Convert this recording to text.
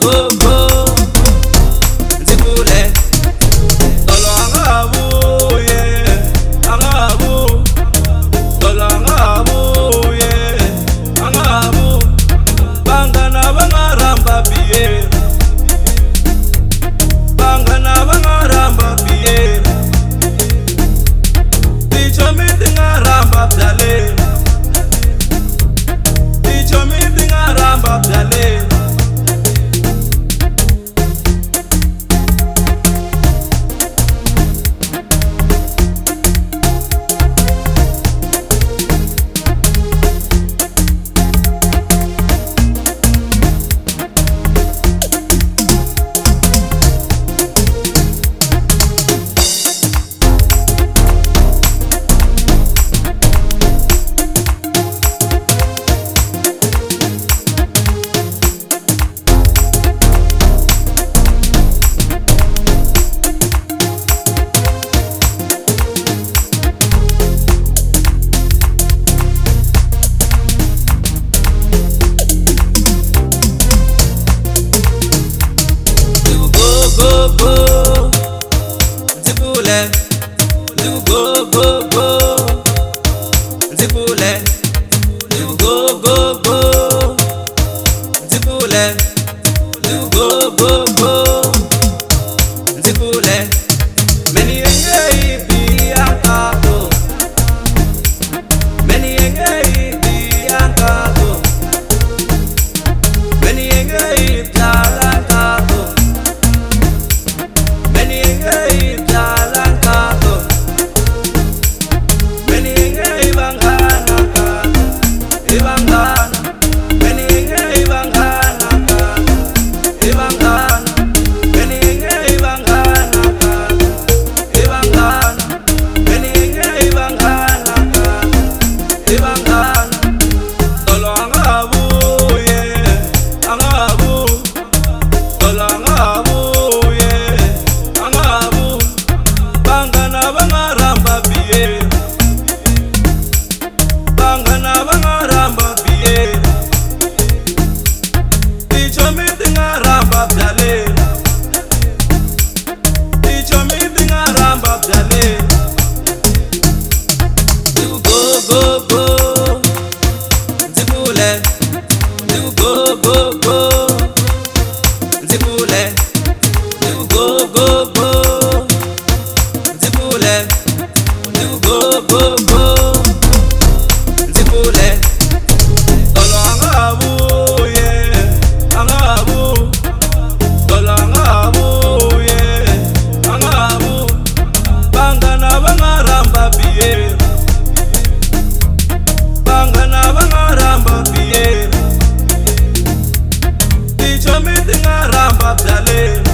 go go, Zipule, Tolangabu, yeah, Angabu, Tolangabu, yeah, Angabu, Bangana Bangaramba Pierre, Bangana Bangaramba Pierre, Ticho meeting Aramba Dale, Ticho meeting Aramba Dale. Go go, Zipule, you go go go, Zipule, you go go go, Zipule, you go go go, Zipule, many a be ankato, many a be ankato, many a talankato. Go go, Zipule, you go go go, Zipule, you go go go, Zipule, you go go go, Zipule, Tolangabu, yeah, Angabu, Tolangabu, yeah, Angabu, Bangana Bangaramba Pierre. Bangana Bangaramba Pierre, Ticho meeting Aramba Dale.